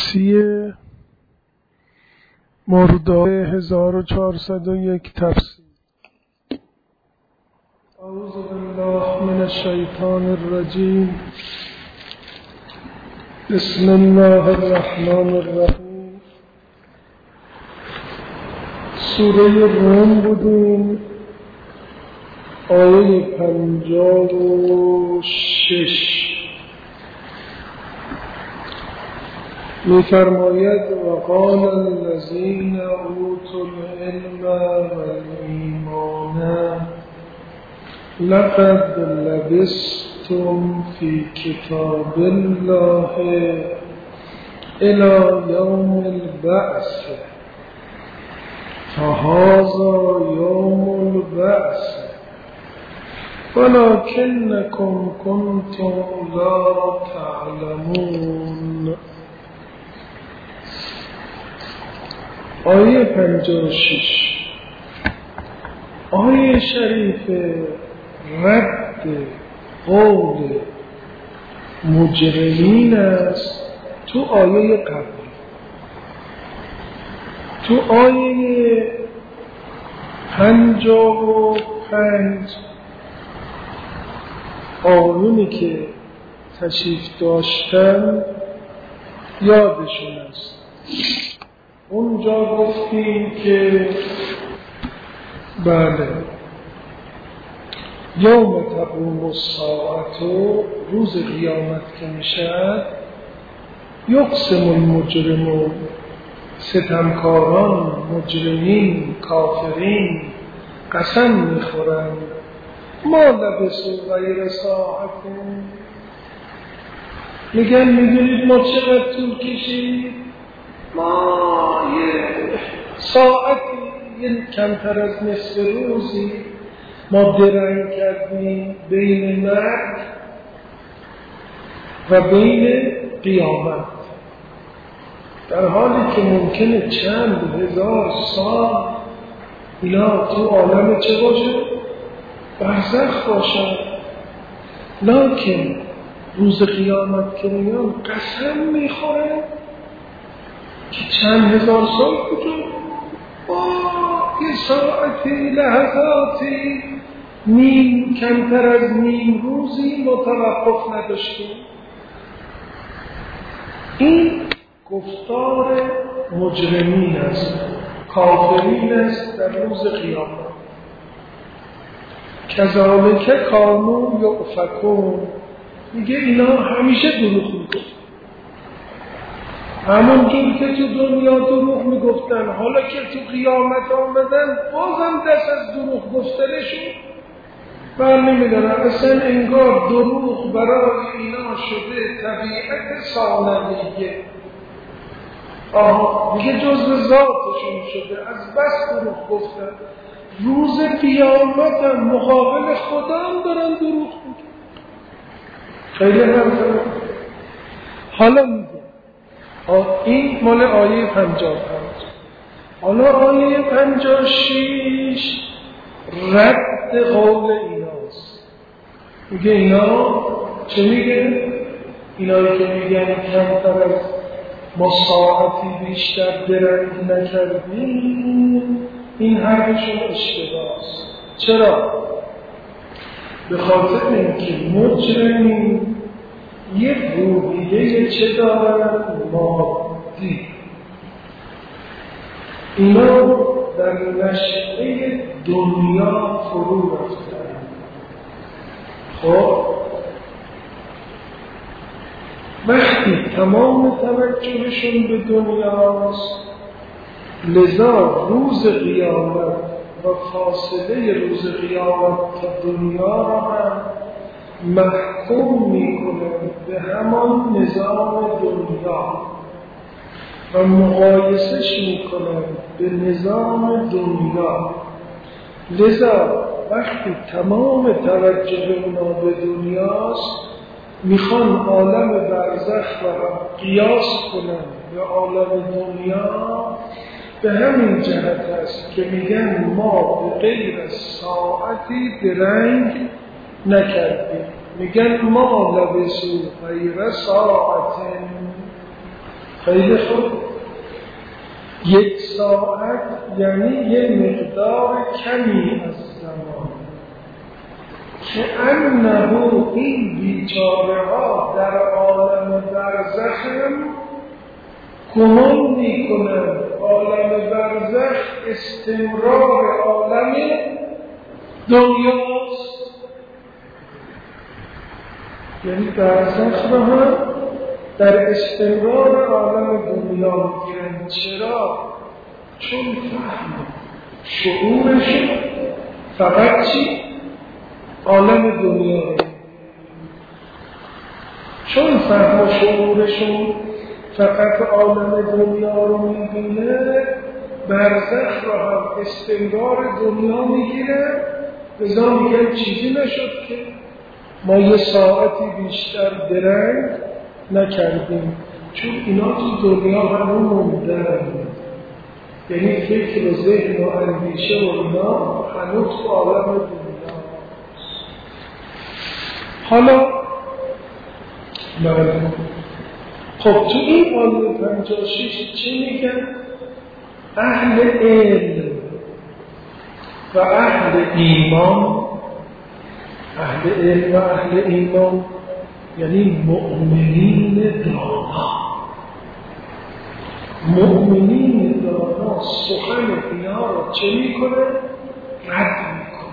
30 مرداد 1401 تفسیر. اعوذ بالله من الشیطان الرجیم. بسم الله الرحمن الرحیم. سوره روم بودیم، آیه 56 می‌فرماید وقال الذین اوتوا العلم والایمان لقد لبثتم فی کتاب الله الی یوم البعث فهذا یوم البعث ولکنکم کنتم لا تعلمون. آیه 56 آیه شریف رد قول مجرمین است. تو آیه قبلی، تو آیه 55 آیونی که تشریف داشتن یادشون است. اونجا گفتیم که بله یوم تقوم الساعة، روز قیامت که میشد، یقسم المجرمون، ستمکاران، مجرمین، کافرین قسم میخورند ما لبثوا غیر ساعت، میگن میدونید ما چقدر طول کشید؟ ما یه ساعتی، یه کمتر از نصف روزی ما درنگ کردیم بین مرگ و بین قیامت، در حالی که ممکنه چند هزار سال اینا تو عالم چه باشه؟ برزخ باشه. لکن روز قیامت که میان قسم میخورن که چند هزار سال کجا؟ یه ساعتی، لحظاتی، نیم، کمتر از نیم روزی ما توقف نداشتیم. این گفتار مجرمین است، کافرین است در روز قیامت. کذالک کانوا یؤفکون، میگه اینا همیشه دروغ میگفتن، همون جور که تو دنیا دروغ میگفتن، حالا که تو قیامت آمدن بازم دست از دروغ گفتنشون بر نمیدارن. اصلا انگار دروغ برای اینا شده طبیعت ثانویه، میگه جزء ذاتشون شده، از بس دروغ گفتن. روز قیامت هم مقابل خدا هم دارن دروغ میگن. خیلی همه حالا میگه این مال آیه 55. حالا آیه 56 رد قول ایناست. میگه اینا چه میگه؟ اینایی که میگن کمتر از ما ساعتی بیشتر درنگ نکردیم، این حرفشون اشتباهه. چرا؟ به خاطر اینکه مجرمین یک روحیه چه دارن؟ مادی. اینا در نشأه دنیا فرو رفتن. خب وقتی تمام توجهشون به دنیاست، لذا روز قیامت و فاصله روز قیامت تا دنیا را هم محکوم میکنند به همان نظام دنیا و مقایسش میکنند به نظام دنیا. لذا وقتی تمام توجه اونا به دنیاست، میخوان عالم برزخ را قیاس کنند به عالم دنیا. به همین جهت است که میگن ما به غیر از ساعتی درنگ نکردیم. میگن ما لبثوا غیر ساعت، خیلی خوب. 1 ساعت یعنی یه مقدار کمی از زمان که انه این بیچاره ها در عالم برزخ گمان میکنند عالم برزخ استمرار عالم دنیاست. یعنی برزخ را هم در استمرار عالم دنیا میگیرند. چرا؟ چون فهم شعورشون فقط چی؟ عالم دنیا. چون فهم و شعورشون فقط عالم دنیا رو میبینه، برزخ را هم استمرار دنیا میگیره. لذا میگن چیزی نشد که ما 1 ساعتی بیشتر درنگ نکردیم، چون اینا تو دنیا همون موندن. یعنی فکر و ذهن و اندیشه و اینا هنوز تو عالم دنیا. حالا معلوم. خب تو این آیه 56 چی میگن؟ اهل علم و اهل ایمان. اهل علم و اهل ایمان یعنی مؤمنین دانا. مؤمنین دانا سخن اینا رو چه میکنه؟ رد میکنه.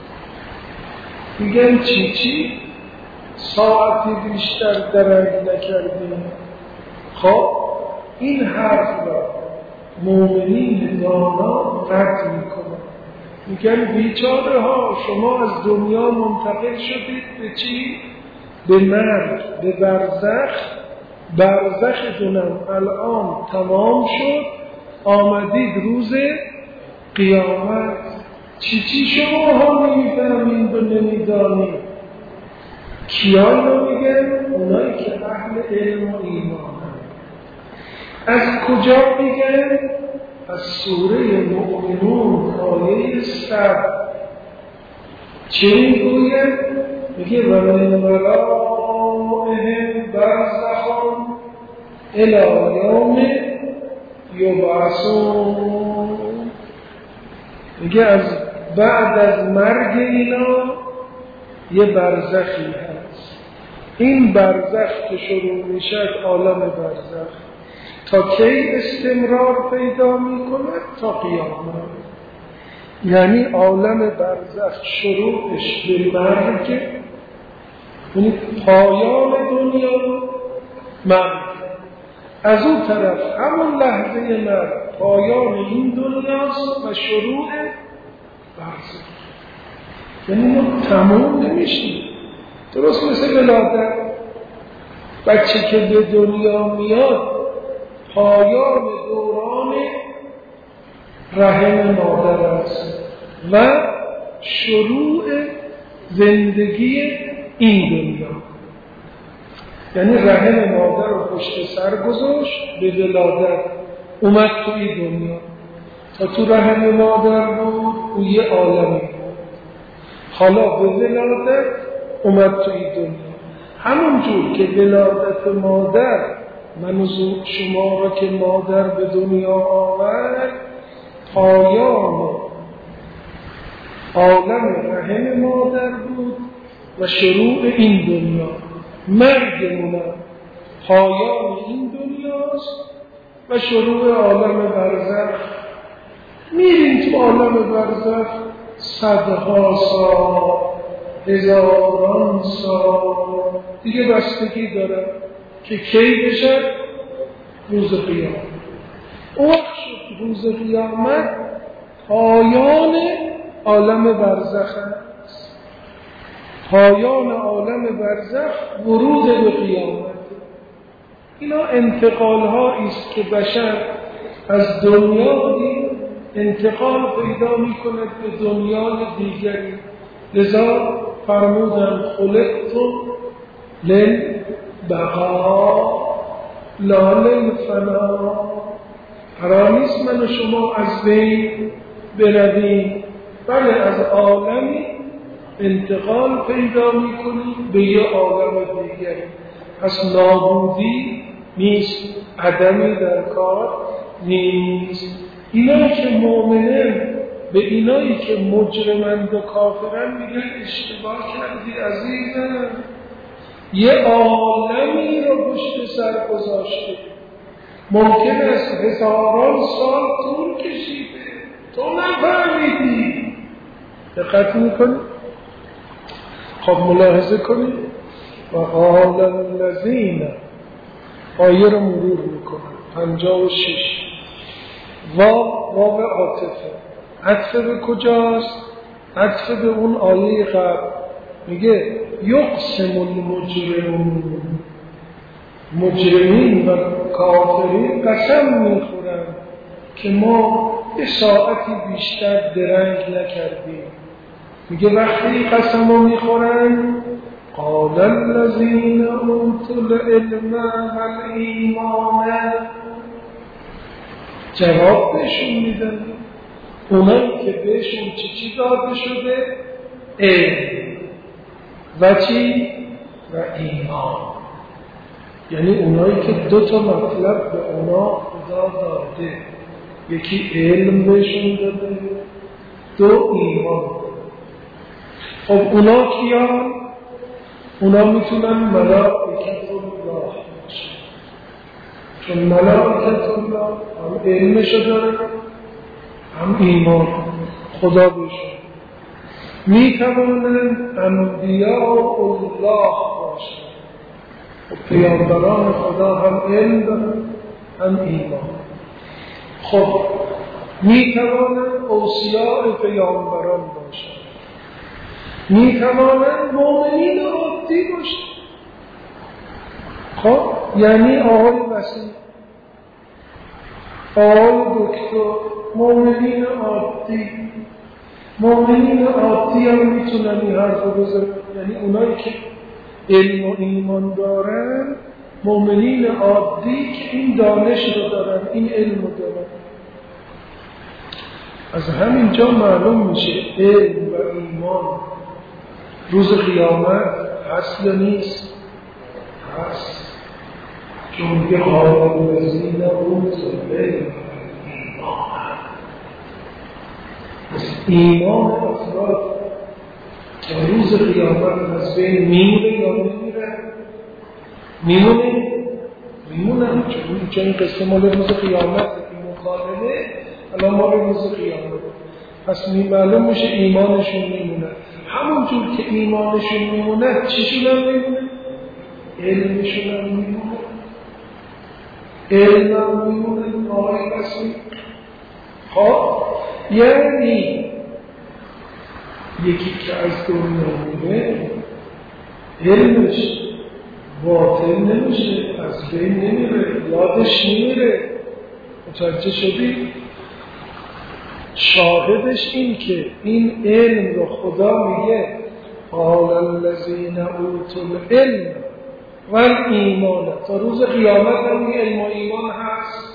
میگن چی؟ ساعتی بیشتر درنگ نکردیم. خب این حرف را مؤمنین دانا رد میکنه. میگن بیچاره ها، شما از دنیا منتقل شدید به چی؟ به مرگ، به برزخ. برزختونم الان تمام شد، آمدید روز قیامت. چی شما ها نمیفهمید و نمیدانید؟ کیان رو میگن؟ اونایی که اهل علم و ایمان. از کجا میگن؟ از سوره مؤمنون آیه 100. چه میگوید؟ میگه و من ورائهم برزخون الی یوم یبعثون. میگه از بعد از مرگ اینا یه برزخی هست. این برزخ که شروع میشه از عالم برزخ تا کی استمرار پیدا میکنه؟ تا قیامت. یعنی عالم برزخ شروعش به مرگ، یعنی پایان دنیا مرگ، از اون طرف همون لحظه مرگ پایان این دنیاست و شروع برزخ. یعنی ما تمام نمیشیم. درست مثل ولادت، بچه که به دنیا میاد پایان دوران رحم مادر است و شروع زندگی این دنیا. یعنی رحم مادر رو پشت سر گذاشت، به ولادت اومد تو این دنیا. تا تو رحم مادر بود او یه عالمی بود، حالا به ولادت اومد تو این دنیا. همون جور که ولادت مادر من و شما را که مادر به دنیا آورد، پایان عالم رحم مادر بود و شروع این دنیا. مرگمون پایان این دنیاست و شروع عالم برزخ. میریم تو عالم برزخ صدها سال، هزاران سال دیگه بستگی داره که کی بشه روز قیامت. اون شد روز قیامت پایان عالم برزخ است. پایان عالم برزخ ورود به قیامت. اینا انتقال هایی است که بشر از دنیایی انتقال پیدا می‌کند به دنیای دیگری. لذا فرمودن خلقتم للبقاء لا للفنا. قرار نیست من و شما از بین برویم، بله از عالمی انتقال پیدا می‌کنیم به یه عالم دیگری. پس نابودی نیست، عدمی در کار نیست. اینایی که مؤمنن به اینایی که مجرمند و کافرن میگن اشتباه کردی عزیزم، یه عالمی رو پشت سر گذاشته، ممکن است هزاران سال طول کشیده، تو نفهمیدی. دقت میکنی؟ خب ملاحظه کنی و قال الذین، آیه رو مرور میکنم 56 واو عاطفه، عطف به کجاست؟ عطف به اون آیه قبل. میگه یقسم المجرمون، مجرمین و کافرین قسم میخورن که ما یه ساعتی بیشتر درنگ نکردیم. میگه وقتی قسم رو میخورن قال الذین اوتوا العلم والایمان، جواب بهشون میدن اونایی که بهشون چی داده شده؟ علم و چی؟ و ایمان. یعنی اونایی که دو تا مطلب به اونا خدا داده، یکی علم بهشون داده، دو ایمان. خب اونا کیان؟ اونا میتونن ملائکت الله باشن، چون ملائکت الله هم علمشو داره هم ایمان خدا بهشون. میتوانند انبیاء الله باشن، و پیامبران خدا هم علم دارن هم ایمان. خب میتوانند اوصیاء پیامبران باشن، میتوانند مؤمنین عادی باشن. خب یعنی آقای وسیع، آقای دکتر، مؤمنین عادی. مؤمنین عادی هم میتونن این حرف رو بزنن، یعنی اونایی که علم و ایمان دارن، مؤمنین عادی که این دانش رو دارن، این علم رو دارن. از همینجا معلوم میشه علم و ایمان روز قیامت هست یا نیست؟ هست. چون که قال الذین اوتوا العلم ایمان افراد تا روز قیامت از بین میمونه یا نمیره؟ میمونه. چون این قصه مال روز قیامت این مکالمه الان مال روز قیامت، پس معلوم میشه ایمانشون میمونه. همونجور که ایمانشون میمونه چیشون هم میمونه؟ علمشون هم میمونه. علم هم میمونه. آقای بسید خب یعنی یکی که از دنیا میره علمش باطل نمیشه، از بین نمیره، یادش نمیره. متوجه شدی؟ شاهدش این که این علم رو خدا میگه قال الذین اوتوا العلم والایمان، تا روز قیامت هم این علم و ایمان هست.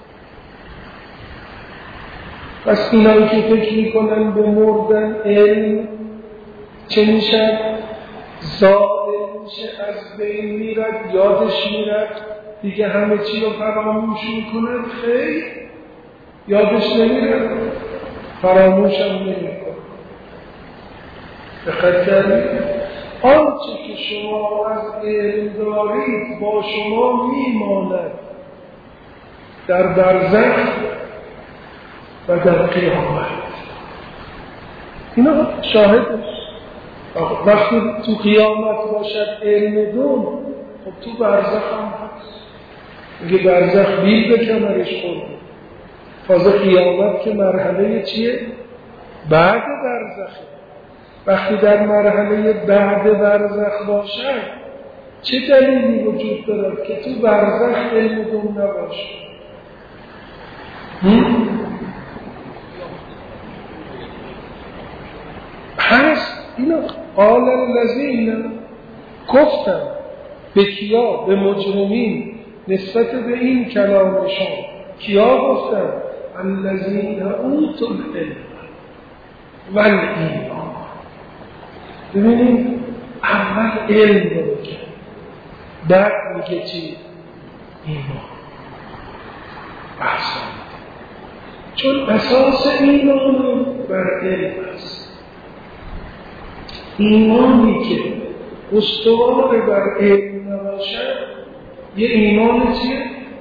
پس اینایی که فکر میکنن به مردن علم چه میشن؟ زائل میشه، از بین میرد، یادش میرد، دیگه همه چی رو فراموش میکنه. خیلی یادش نمیرد، فراموش هم نمیکنه. دقت کردید؟ آنچه که شما از علم دارید با شما میماند در برزخ و در قیامت. اینا شاهدش. وقتی تو قیامت باشد علم دون، خب تو برزخ هم هست. میگه برزخ بیل به کمرش خورده. تازه قیامت که مرحله چیه؟ بعد برزخه. وقتی در مرحله بعد برزخ باشد چه دلیلی وجود دارد که تو برزخ علم دون نباشه؟ هست. اینا قال الذین گفتن به کیا؟ به مجرمین نسبت به این کلامشان. کیا گفتن؟ الذین اوتوا العلم والایمان. ببینید اول علم رو میگه، بعد میگه چی؟ ایمان احسن، چون اساس ایمان بر علم است. ایمانی که استوار بر علم نباشد یه ایمان چیه؟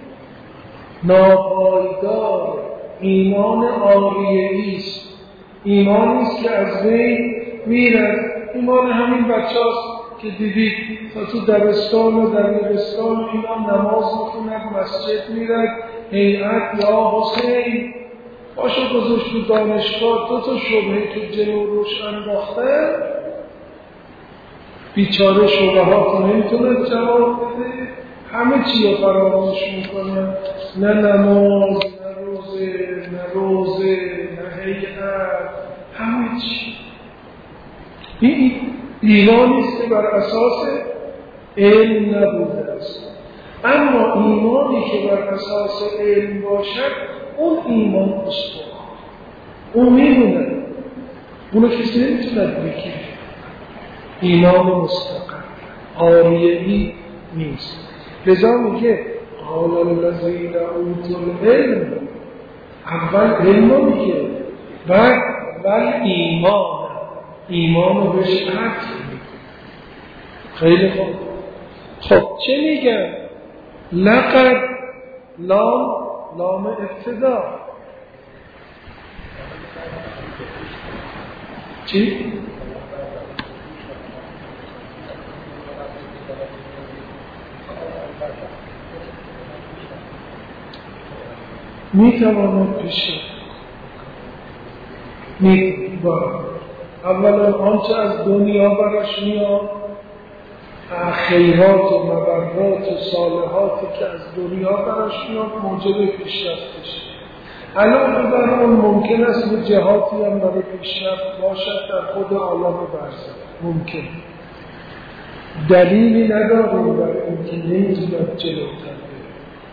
ناپایدار، ایمان عاریه‌ای است، ایمانی است که از بین میرد. ایمان همین بچه‌هاست که دیدید تا تو دبستان و دبیرستان اینا نماز میخوند، مسجد میرد، هیئت یا حسین باشو گذاشت تو دانشگاه، 2 شبهه تو جلو روش انداخته، بیچاره شبهات رو نمیتونه جواب بده، همه چی رو فراموش میکنه، نه نماز، نه روزه، نه هیئت، همه چی. این ایمانی است که بر اساس علم نبوده است. اما ایمانی که بر اساس علم باشد اون ایمان استوار، اون میمونه، اونو کسی نمیتونه بگیره. ایمان مستقر عاریه‌ای نیست. لذا میگه قال الذین اوتوا العلم، اول علم میگه، بعد ایمان رو بهش عطف میگه. خیلی خوب. خب چه میگن؟ لقد لام ابتدا چی؟ میتواند پیشه اولا آنچه از دنیا براش میاد، خیرات و مبرات و صالحاتی که از دنیا براش میاد موجب پیشرفتش. علاوه بر اون ممکن است به جهاتی هم برای پیشرفت باشد در خود عالم برزخ، ممکن. دلیلی نداریم برای اینکه نمیتوند جلوتر بره.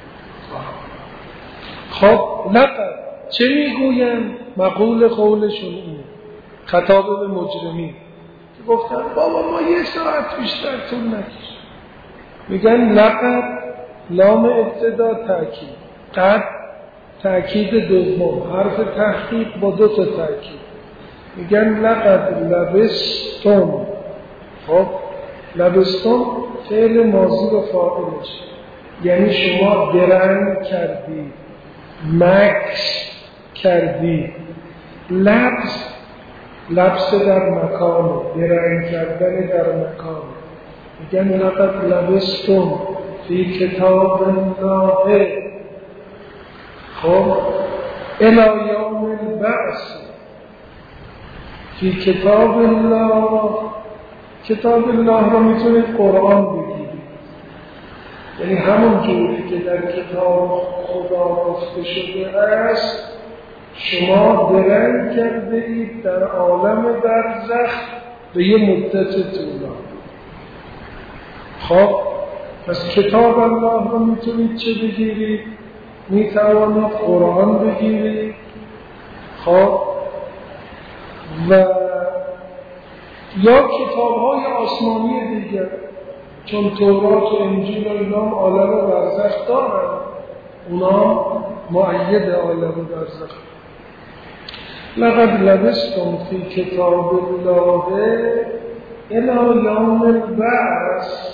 خب لقد چه میگوین؟ مقول قولشون اینه، خطاب به مجرمین که گفتن بابا ما 1 ساعت بیشتر طول نکشید. میگن لقد لام ابتدا تأکید، قد تأکید دوم، حرف تحقیق با 2 تا تأکید. میگن لقد لبستم. خب لبستم فعل ماضی و فاعلش، یعنی شما درنگ کردید، مکس کردید. لبس در مکان، درنگ کردن در مکان. میگن لقد لبستم فی کتاب الله خب الی یوم البعث. فی کتاب الله، کتاب الله رو میتونید قرآن بگیرید، یعنی همون جوری که در کتاب خدا گفته شده است شما درنگ کرده اید در عالم برزخ به یه مدت طولانی. خب پس کتاب الله رو میتونید چه بگیرید؟ میتوانید قرآن بگیرید. خب و یا کتاب‌های آسمانی دیگر، چون تورات و انجیل و اینا هم عالم برزخ دارن، اونا مؤید عالم برزخ. لقد لبستم فی کتاب الله الی یوم البعث.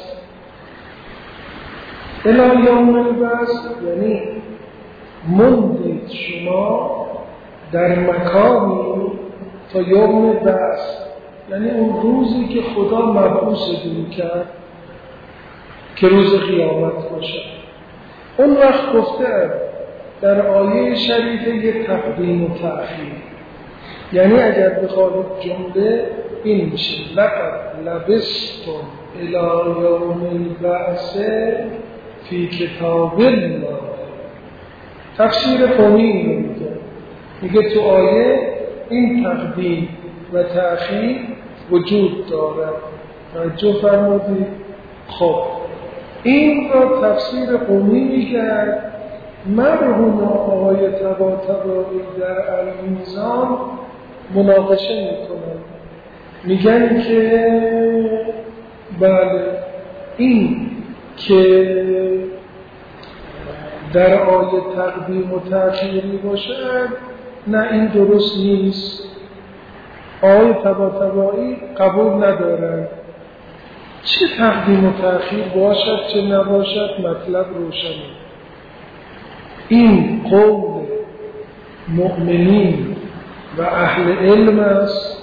الی یوم البعث یعنی موندید شما در مکانی تا یوم بعث، یعنی اون روزی که خدا مبعوثتون کرد که روز قیامت باشه. اون وقت گفته در آیه شریفه یک تقدیم و تأخیر، یعنی اگر بخواهید جمله این میشه لقد لبستم الی یوم البعث فی کتاب الله. تفسیر قومی اینو میگه تو آیه این تقدیم و تأخیر وجود دارد. توجه فرمودید؟ خب این را تفسیر قومی میگرد. مرحوم آقای طباطبایی در المیزان مناقشه میکنن، میگن که بله این که در آیه تقدیم و تأخیری باشد، نه این درست نیست. آیه طباطبایی قبول ندارد. چه تقدیم و تأخیر باشد چه نباشد مطلب روشنه. این قول مؤمنین و اهل علم است،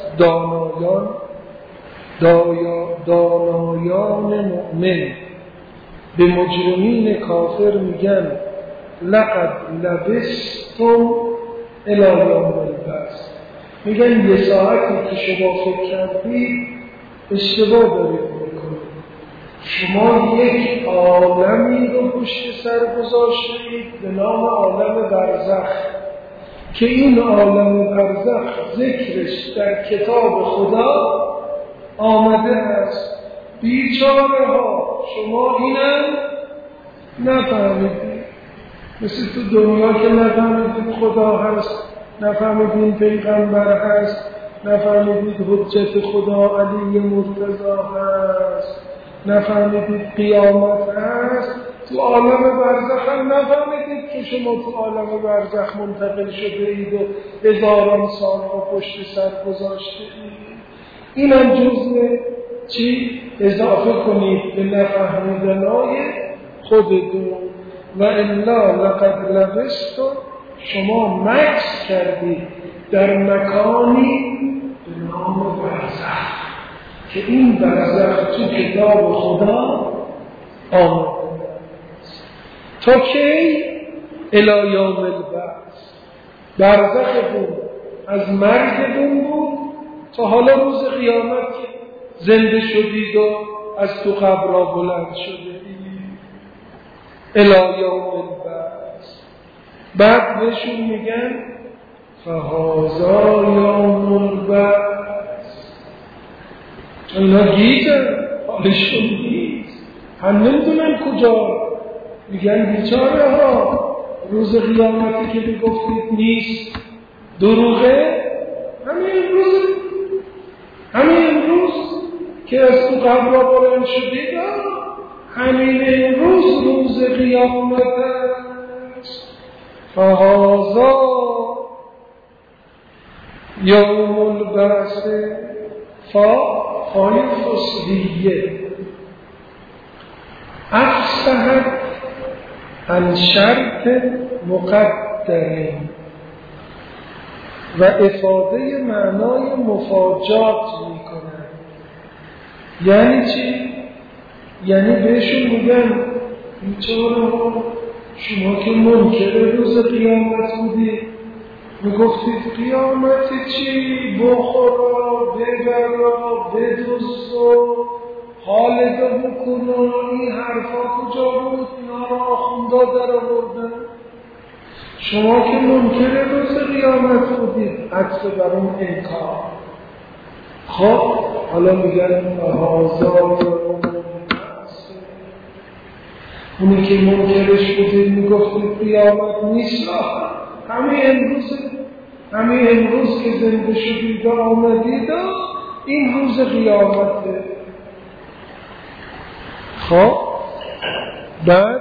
دانایان مؤمن به مجرمین کافر میگن لقد لبستم الی یوم البعث، میگن یه ساعتی که شما فکر کردید اشتباه دارید میکنید. شما یک عالمی رو پشت سر گذاشتید به نام عالم برزخ که این عالم برزخ ذکرش در کتاب خدا آمده است. بیچاره ها شما اینم نفهمیدید، مثل تو دنیا که نفهمیدید خدا هست، نفهمیدید پیغمبر هست، نفهمیدید حجت خدا علی مرتضی هست، نفهمیدید قیامت هست. تو عالم برزخ هم نفهمیدید که شما تو عالم برزخ منتقل شده اید و هزاران سال را پشت سر گذاشته اید. این هم جزء چی؟ اضافه کنید به نفهمیدنهای خودتون. و الا لقد لبستم، شما مکث کردید در مکانی به نام برزخ که این برزخ تو کتاب خدا آمده تا کی؟ الی یوم البعث. برزخ بود از مرگتون بود تا حالا روز قیامت که زنده شدید و از تو قبرها بلند شدید. الی یوم البعث. بعد بهشون میگن فهذا یوم البعث. اینا گیجن، حالشون نیست، هم نمیدونن کجا. میگن بیچاره ها روز قیامتی که بگفتید نیست دروغه. همین امروز که از تو قبرها بلند شدید، همین امروز روز قیامت است. فهذا یوم البعث. فای فصلیه افصحت عن شرط مقدر و افاده معنای مفاجات میکنن. یعنی چی؟ یعنی بهشون میگن بیچاره ها شما که منکر روز قیامت بودید، میگفتید قیامت چی؟ بخورا ببرا بدوز و حالتو بکنو. این حرفا کجا بود؟ اینا را آخوندا در آوردن. شما که منکر روز قیامت بودید، عطف بر اون انکار. خب حالا میگن هازا اونی که منکرش بودید میگفتید قیامت نیست، همین امروز که زنده شدید و آمدید این روز قیامته. خب بعد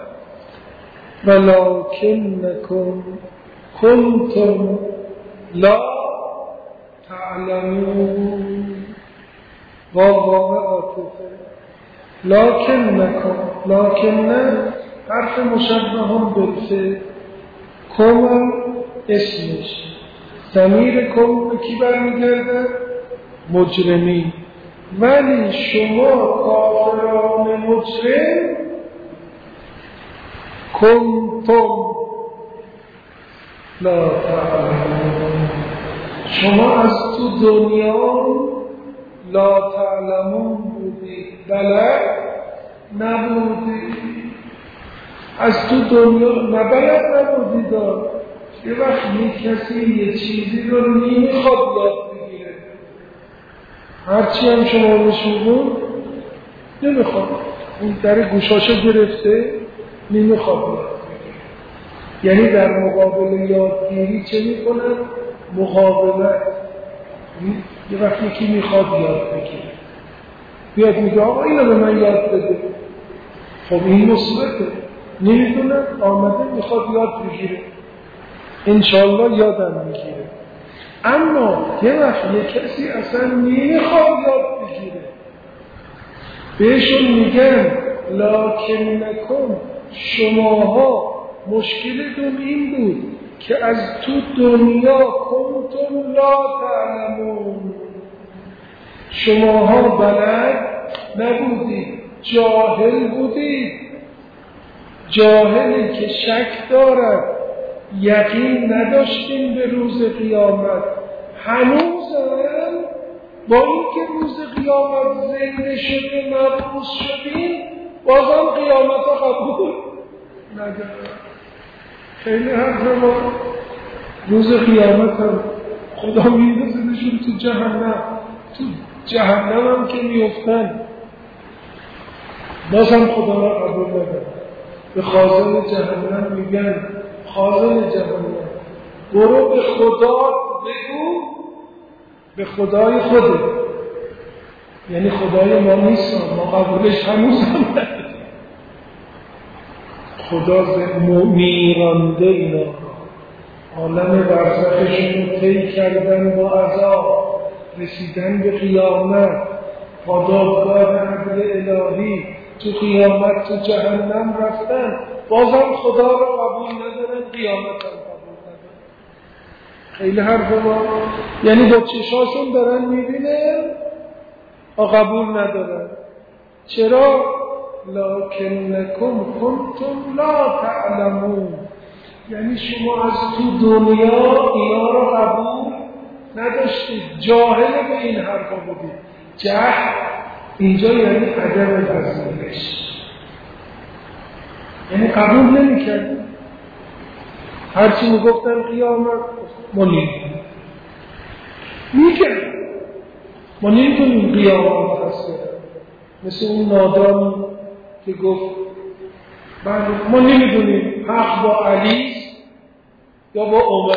ولکنکم کنتم لا تعلمون. واقع عاطفه لکن حرف مشبه هم بالفعل، کم اسمش، ضمیر کم به کی برمیگرده؟ مجرمین. ولی شما کافران مجرم کنتم لا تعلمون، شما از تو دنیا لا تعلمون بودید، بلد نبودید. از تو دنیا بلد نبودید. یه وقت کسی یه چیزی رو نمیخواد یاد بگیره، هرچی هم شما بشون نمیخواد، اون در گوشاشو گرفته نمیخواد یاد بگیره. یعنی در مقابل یادگیری چه میکنن؟ مقابلت. یه وقت یکی میخواد یاد بگیره، بیاد میگه آقا اینو به من یاد بده. خب این مصیبته. نمیدونم آمده میخواد یاد بگیره، انشالله یادم میگیره. اما یه وقت یه کسی اصلا نمیخواد یاد بگیره، بهشون میگن لکنکم، شماها مشکلتون این بود که از تو دنیا کنتم لا تعلمون، شماها بلد نبودید، جاهل بودید. جاهلی که شک دارد، یقین نداشتیم به روز قیامت. هنوزم با اینکه روز قیامت زنده شده مبعوث شدیم، بازم قیامت ها قبول ندارد. خیلی حرف ما روز قیامت هم خدا می‌رسونشون تو جهنم. تو جهنم هم که میفتن بازم خدا را قبول ندارد. به خازن جهنم میگن خازن جهنم برو به خدا بگو، به خدای خوده، یعنی خدای ما نیست، ما قبولش هنوز هم نداریم. خدا میرانده اینا عالم برزخشون رو طی کردن با عذاب، رسیدن به قیامت، پادابگاه عدل الهی، تو قیامت تو جهنم رفتن، بازم خدا رو قبول ندارن، قیامت هم قبول ندارن. خیلی حرف ما، یعنی با چشاشون دارن میبینن قبول ندارن. چرا؟ لکنکم کنتم لا تعلمون، یعنی شما از تو دنیا اینا رو قبول نداشتید، جاهل به این حرفا بودید. جهل اینجا یعنی عدم پذیرش، یعنی قبول نمی‌کردید. هرچی میگفتن قیامت ما نمی‌دونیم، میگن ما نمی‌دونیم قیامت هست. مثل اون نادانی که گفت بله ما نمی‌دونیم حق با علی یا با عمر.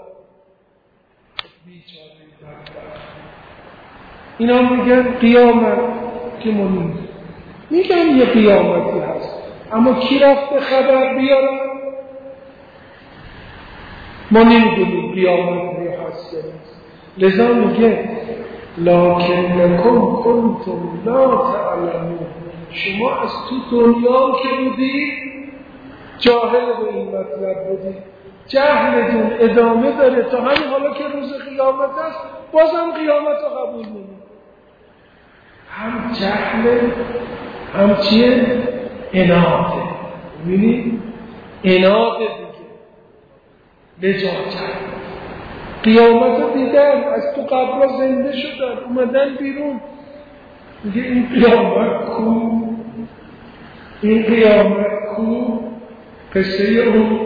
اینا میگن قیامت که ما نمی‌دونیم، میگن یه قیامتی هست، اما کی رفته خبر بیارن؟ ما نمیدونیم قیامتی هست یا نیست. لذا میگه لکنکم کنتم لا تعلمون، شما از تو دنیا که بودید جاهل به این مطلب بودید، جهلتون ادامه داره تا همین حالا که روز قیامت است، بازم قیامت رو قبول نمید. هم جهل هم چیه؟ اناده. ببینید اناده دیگه لجاجت. قیامت رو دیدن، از تو قبر زنده شدن، اومدن بیرون، میگه این قیامت کو، این قیامت کو. قصه اون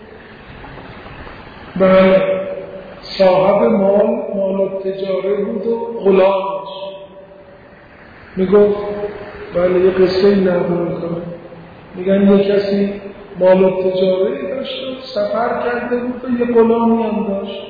بله صاحب مال تجاره بود و غلامش میگفت بله یه قصه نقل میکنه، میگن یه کسی مال تجاره داشت، سفر کرده بود و یه غلامی هم داشت.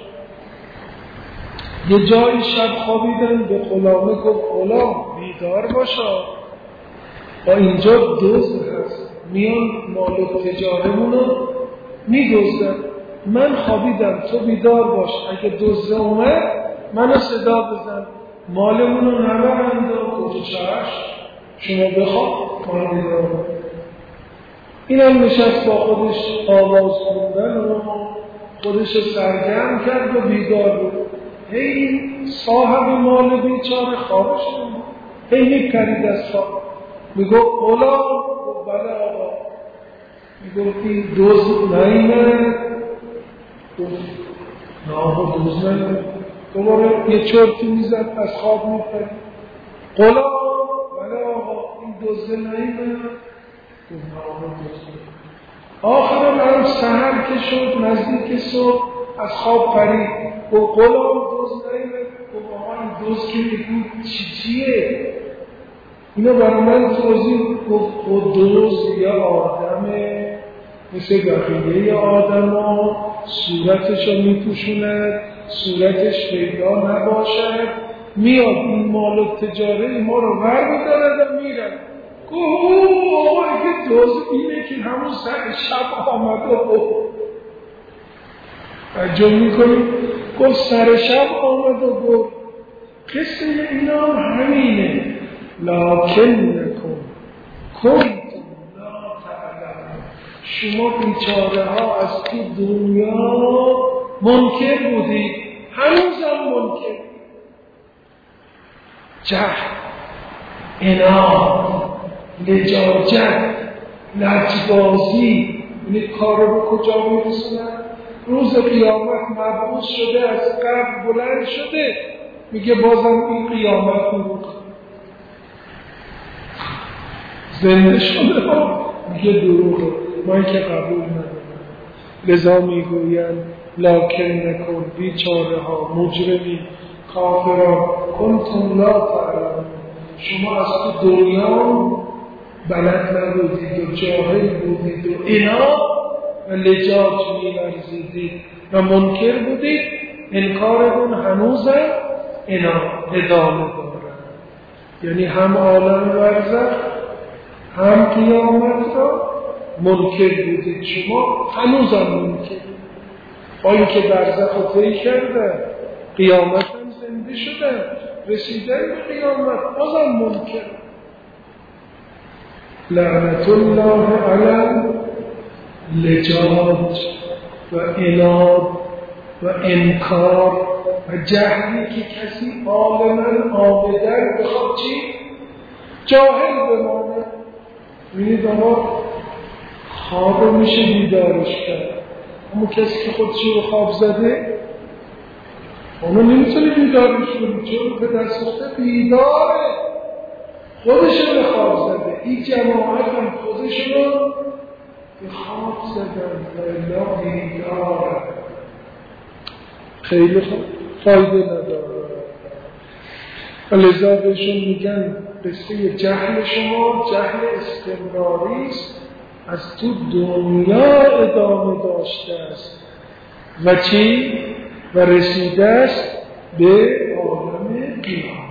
یه جایی شب خوابیدن، به غلامه گفت غلام بیدار باشا، با اینجا دزد هست، میان مال تجاره‌مونو میدزدن، من خوابیدم تو بیدار باش، اگه دزد اومد منو صدا بزن، مالمونو نبرند و کجاش شما بخواب ما بیدار. اینم نشست با خودش آواز خوندن و خودش سرگرم کرد و بیدار بود. هی صاحب مال بیچاره خوابش بود، هی میپرید از خواب، میگفت غلام، بله آقا، میگفتی دزد نیامد، گفت نه آقا دزد نیامد، دوباره یه چرتی میزد از خواب میپرید، غلام، بله آقا این دزد نیامد، گفت نه آقا دزد نیامد. آخر من سحر که شد نزدیک صبح از خواب پرید، گفت غلام دزد نیامد، گفت آقا این دزد که بگو چیه؟ اینا برای من توضیح گفت دزد یه آدمه مثل بقیه آدم ها، صورتش رو میپوشوند، صورتش پیدا نباشد، میاد این مال و تجاره ما رو ور میدارد و میرد. آقا که دوز اینه که همون سر شب آمده توجه میکنیم گفت سر شب آمد و گفت قصه اینا همینه لکن نکن کنتم لا تعلمون شما بیچاره ها از تو دنیا منکر بودید هنوزم منکر جهل عناد لجاجت لجبازی این کار رو کجا میرسونن روز قیامت مبعوث شده از قبر بلند شده میگه بازم این قیامت رو زنده شده میگه دروغه من که قبول ندارم لذا میگوین لکن نکن بیچاره ها مجرمین کافران کنتم لا تعلمون شما از تو دنیا بلد نبودید و جاهل بودید و عناد و لجاج می‌ورزیدید و منکر بودید انکارتون هنوزم ادامه داره یعنی هم عالم برزخ هم قیامت را منکر بودید شما هنوزم منکر با اینکه برزخ رو طی کرده قیامت هم زنده شده رسیدن به قیامت بازم منکر لعنت الله علی لجاج و عناد و انکار و جهلی که کسی عالماً آمدن بخواد چی؟ جاهل بمانه بینید آقا خواب میشه بیدارش کرد اما کسی که خودشی رو خواب زده اونو نمیتونه بیدارش کنی چون به دست اخته بیداره خودشون رو خواب زده این جماعت هم خودشون رو به خواب زدن و الا بیداره خیلی فایده نداره و لذا بهشون میگن قصه جهل شما جهل استمراری است از تو دنیا ادامه داشته است و چی؟ و رسیده است به عالم قیامت.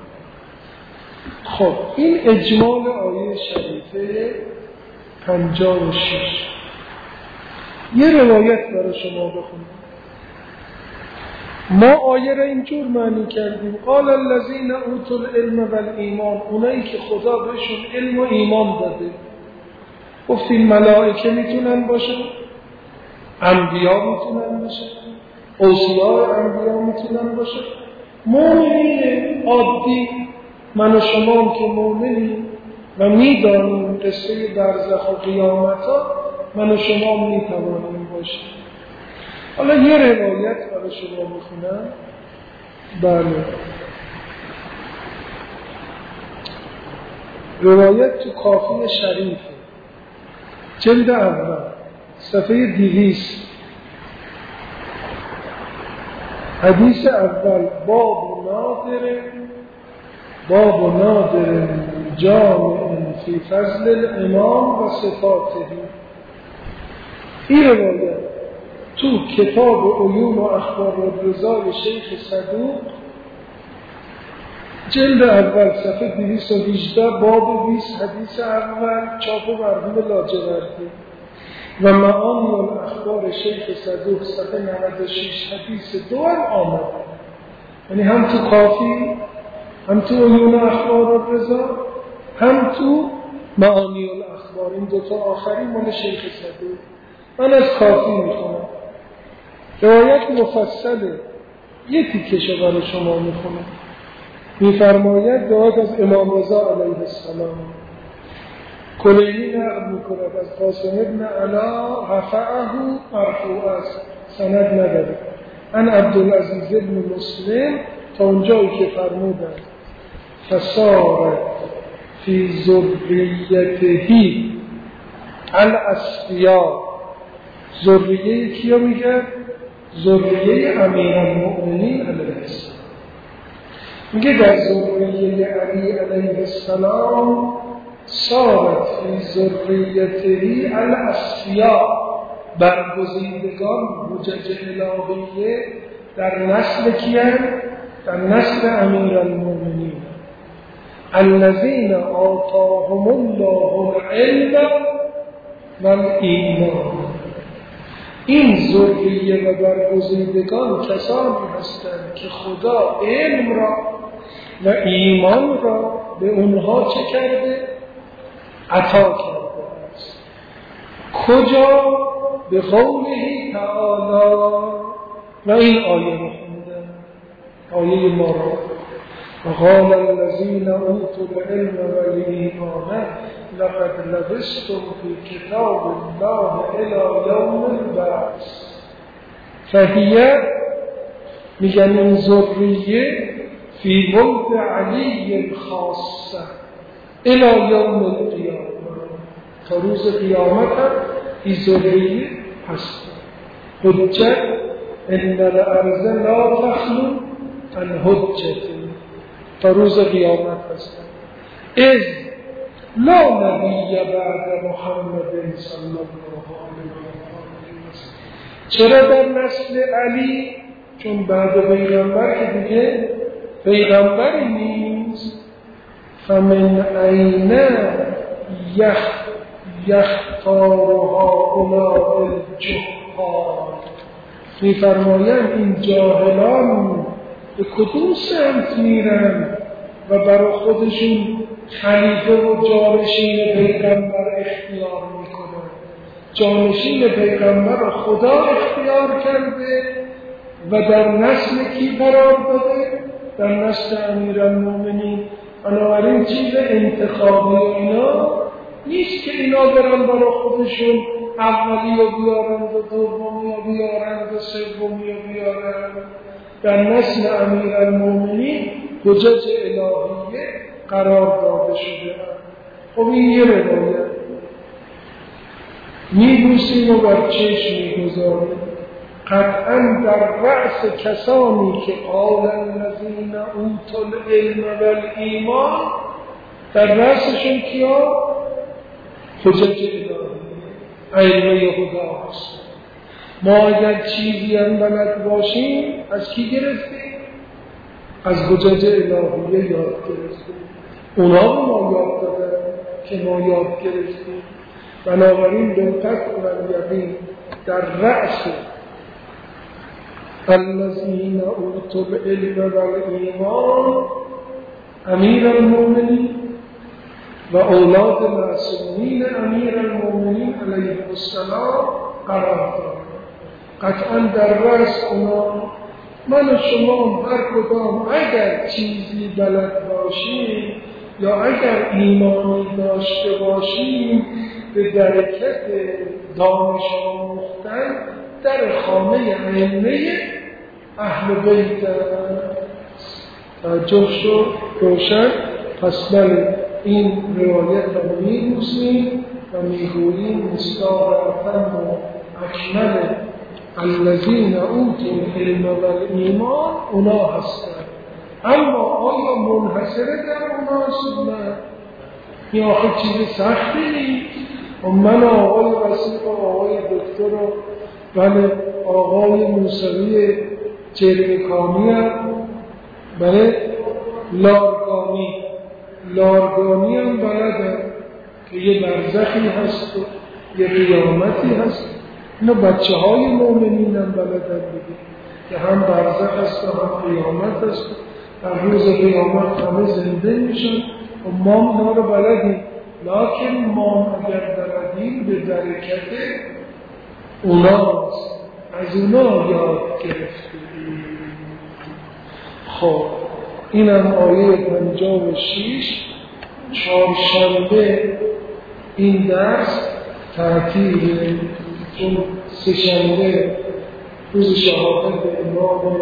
خب این اجمال آیه شریفه 56 یه روایت برای شما بخونم. ما آیه را اینجور معنی کردیم قال الذین اوتوا العلم والایمان اونایی که خدا بهشون علم و ایمان داده گفتیم ملائکه میتونن باشن انبیا میتونن باشن اوصیا انبیا میتونن باشن مؤمنین عادی من و شما هم که مؤمنیم و میدانیم قصه برزخ و قیامت ها من و شما هم میتوانیم باشیم. حالا یه روایت برای شما بخونم. بله روایت تو کافی شریفه جلد اول صفحه 200 حدیث اول باب نادر جامع فی فضل الامام و صفاته. این روایت تو کتاب عیون و اخبار الرضا شیخ صدوق جلد اول صفحه 218 باب 20 حدیث اول چاپ و مرحوم لاجوردی و معانی الاخبار شیخ صدوق صفحه 96 حدیث 2 آمد. یعنی هم تو کافی هم تو عیون اخبار الرضا هم تو معانی الاخبار این دوتا آخری مال شیخ صدوق. من از کافی میخونم روایت مفصله یه تیکشو برای شما میخونم. میفرماید دعات از امام رضا علیه السلام کلینی نقل میکند از قاسم ابن علا رفعه مرفوع است سند نداره ان عبدالعزیز ابن مسلم تا اونجایی که فرمودند فصار فی ذریته الاسفیا ذریه کیا میگه؟ ذریه امیرالمؤمنین علیه السلام میگه در ذریه علی علیه السلام صارت فی ذریته الاسفیا برگزیدگان حجج الهیه در نسل کیان؟ در نسل امیرالمؤمنین الذین آتاهم الله العلم و الایمان. این ذریه و برگزیدگان کسانی هستند که خدا علم را و ایمان را به اونها چه کرده؟ عطا کرده است. کجا؟ به قوله تعالی، و این آیه رو خوندن، آیه ما را وقال الذين اوتوا العلم والایمان لقد لبثتم في كتاب الله الى یوم البعث. فهی، میگن این ذریه فی ملک علی خاصه الى یوم القیامه، تا روز قیامت این ذریه هست. حجت ان الارض لا تخلو عن حجت، تا روز قیامت هست. از لا نبی بعد محمد صلی الله علیه و سلم. چرا در نسل علی؟ چون بعد پیغمبر که دیگه پیغمبری نیست. فمن این یختارها هؤلاء الجهال. می‌فرمایند این جاهلان به کدوم سمت میرن و برای خودشون خلیفه و جانشین پیغمبر اختیار میکنن؟ جانشین پیغمبر را خدا اختیار کرده و در نسل کی قرار داده؟ در نسل امیرالمومنین. بنابراین چیز انتخابی و اینا نیست که اینا برن برای خودشون اولی رو بیارند و دومی رو بیارند و سومی رو بیارند. در نسل امیرالمومنین حجج الهیه قرار داده شده. خب این یه روایت میبوسیم و بر چشم میگذاریم. قطعا در رأس کسانی که قال الذین اوتوا العلم والایمان، در رأسشون کیا؟ حجج الهیه، ائمه خدا هست. ما اگر چیزی هم بلد باشیم از کی گرفتیم؟ از حجج الهیه یاد گرفتیم. اونا به ما یاد دادن که ما یاد گرفتیم. بنابراین دقت کنند در رأس الذین اوتوا العلم والایمان امیرالمومنین و اولاد معصومین امیرالمومنین علیهم السلام قرار دارند. قطعا در رأس اونا من و شما هر کدام اگر چیزی بلد باشیم یا اگر ایمانی داشته باشیم به درکت دانش آموختن در خانه ائمه اهل بیت توجه شد روشن. پس بله این روایت را می‌بوسیم و می‌گوییم مستعارتاً و اکمل الذین اوتوا العلم والایمان اونا هستند. اما آیا منحصره در اوناست؟ نه. این آخه چیز سختی نیست. و من آقای وسیق و آقای دکتر و بله آقای موسوی جرمکانی هم بله لارگانی هم بلدن که یه برزخی هست و یه قیامتی هست. اینا بچه های مومنین هم بلدن بگید که هم برزخ هست و هم قیامت هست. در روز قیامت همه زنده میشن و ما اینا رو بلدیم. لیکن ما اگر بلدیم به درکت اوناست، از اونا یاد گرفتیم. خب اینم آیه 56. چهارشنبه این درس تعطیله، چون سه‌شنبه روز شهادت امام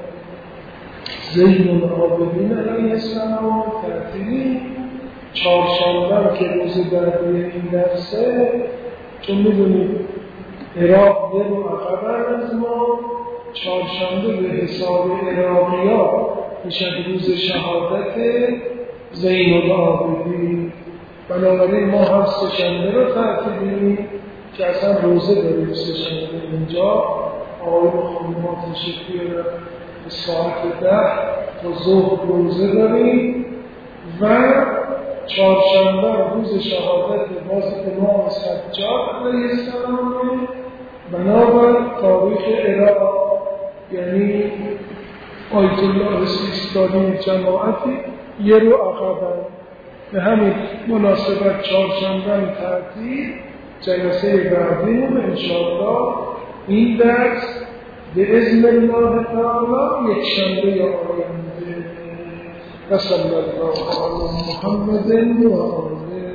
زین العابدین علیه السلام تعطیلی. چهارشنبه که روز بعدی این درسه، چون میدونید عراق یه رو عقبه از ما. چهارشنبه به حساب عراقی‌ها میشه روز شهادت زین العابدین. بنابراین ما هم سه‌شنبه رو تعطیلیم که اصلا روزه داریم سه‌شنبه اینجا. آقای خانم‌ها تشریف بیارن به ساعت 10 تا ظهر روزه داریم و چهارشنبه روز شهادت باز امام سجاد علیه السلام بنابر تاریخ عراق، یعنی آیت الله سیستانی جماعتی یه رو عقبن. به همین مناسبت چهارشنبه تعطیل جلسه بعدیمون انشاءالله این درس به اذن الله تعالی یک شنبه آینده. و صلی الله علی محمد و آله